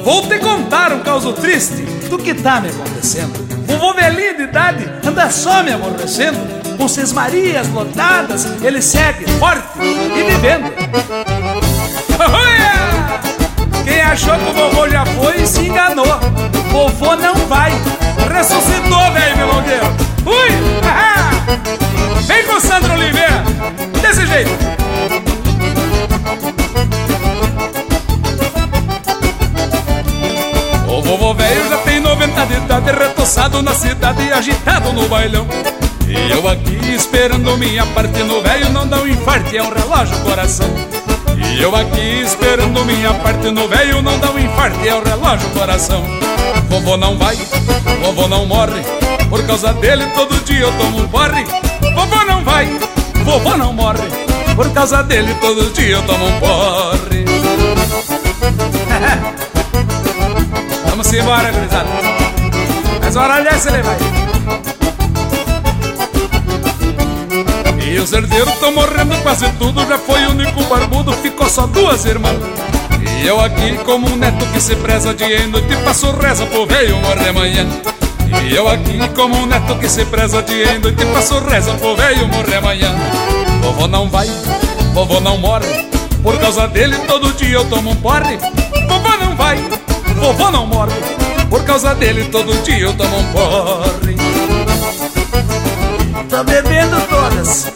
Vou te contar um caso triste do que tá me acontecendo. Vovô velhinho de idade anda só me aborrecendo. Com sesmarias lotadas, ele segue forte e vivendo. Quem achou que o vovô já foi se enganou. Vovô não vai, ressuscitou, velho milongueiro. Ui, vem com o Sandro Oliveira, desse jeito. O vovô velho já tem 90 de idade, retoçado na cidade e agitado no bailão. E eu aqui esperando minha parte, no velho não dá um infarte, é um relógio coração. E eu aqui esperando minha parte, no velho não dá um infarte, é um relógio coração. Vovô não vai, vovô não morre, por causa dele todo dia eu tomo um porre. Vovô não vai, vovô não morre, por causa dele todo dia eu tomo um porre. Vamos embora, gurizada. Mas hora dessa ele vai. E os herdeiros tão morrendo quase tudo, já foi o único barbudo, ficou só duas irmãs. E eu aqui como um neto que se preza dia e noite, passo reza pro velho morrer amanhã. E eu aqui como um neto que se preza dia e noite, passo reza pro velho morrer amanhã. Vovô não vai, vovô não morre, por causa dele todo dia eu tomo um porre. Vovô não vai, vovô não morre, por causa dele todo dia eu tomo um porre. Tô bebendo todas.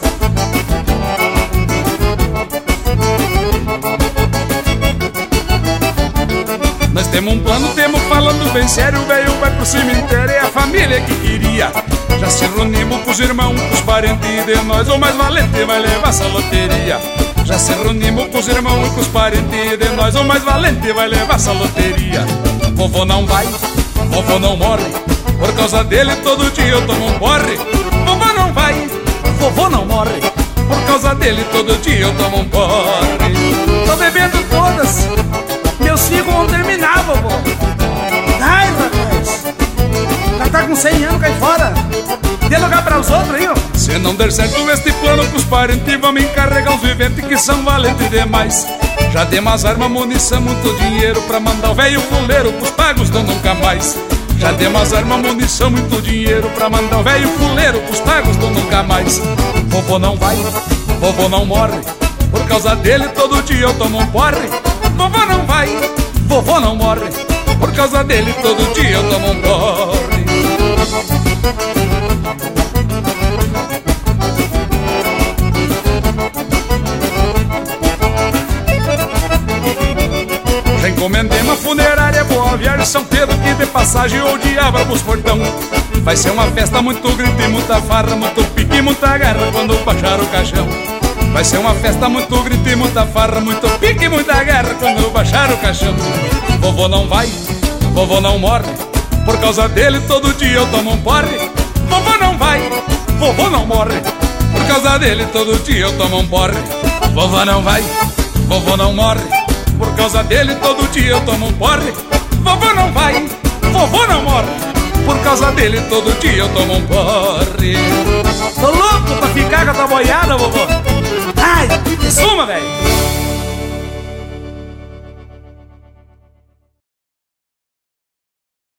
Nós temos um plano, temos falando bem sério. O velho vai pro cemitério, é a família que queria. Já se reunimos com os irmãos, com os parentes de nós, o mais valente vai levar essa loteria. Já se reunimos com os irmãos e com os parentes de nós, o mais valente vai levar essa loteria. Vovô não vai, vovô não morre, por causa dele todo dia eu tomo um porre. Vovô não vai, vovô não morre, por causa dele todo dia eu tomo um porre. Tô bebendo todas, meus filhos vão terminar, vovô. Ai, rapaz, já tá com 100 anos, cai fora. Dê lugar para os outros aí, ó. Se não der certo este plano com os parentes, vamos encarregar os viventes que são valentes demais. Já demos as armas, munição, muito dinheiro pra mandar o velho fuleiro pros pagos do nunca mais. Já demos as armas, munição, muito dinheiro pra mandar o velho fuleiro pros pagos do nunca mais. Vovô não vai, vovô não morre, por causa dele todo dia eu tomo um porre. Vovô não vai, vovô não morre, por causa dele todo dia eu tomo um porre. Já encomendei uma funerária, Boa Viagem, São Pedro, que de passagem ou diabo pros portão. Vai ser uma festa, muito grito e muita farra, muito pique e muita garra quando baixar o caixão. Vai ser uma festa, muito grito e muita farra, muito pique e muita garra quando baixar o caixão. Vovô não vai, vovô não morre, por causa dele todo dia eu tomo um porre. Vovô não vai, vovô não morre, por causa dele todo dia eu tomo um porre. Vovô não vai, vovô não morre, por causa dele todo dia eu tomo um porre. Vovô não vai, vovô não morre, por causa dele todo dia eu tomo um porre. Tô louco pra ficar com a tua boiada, vovô. Ai, que suma, velho.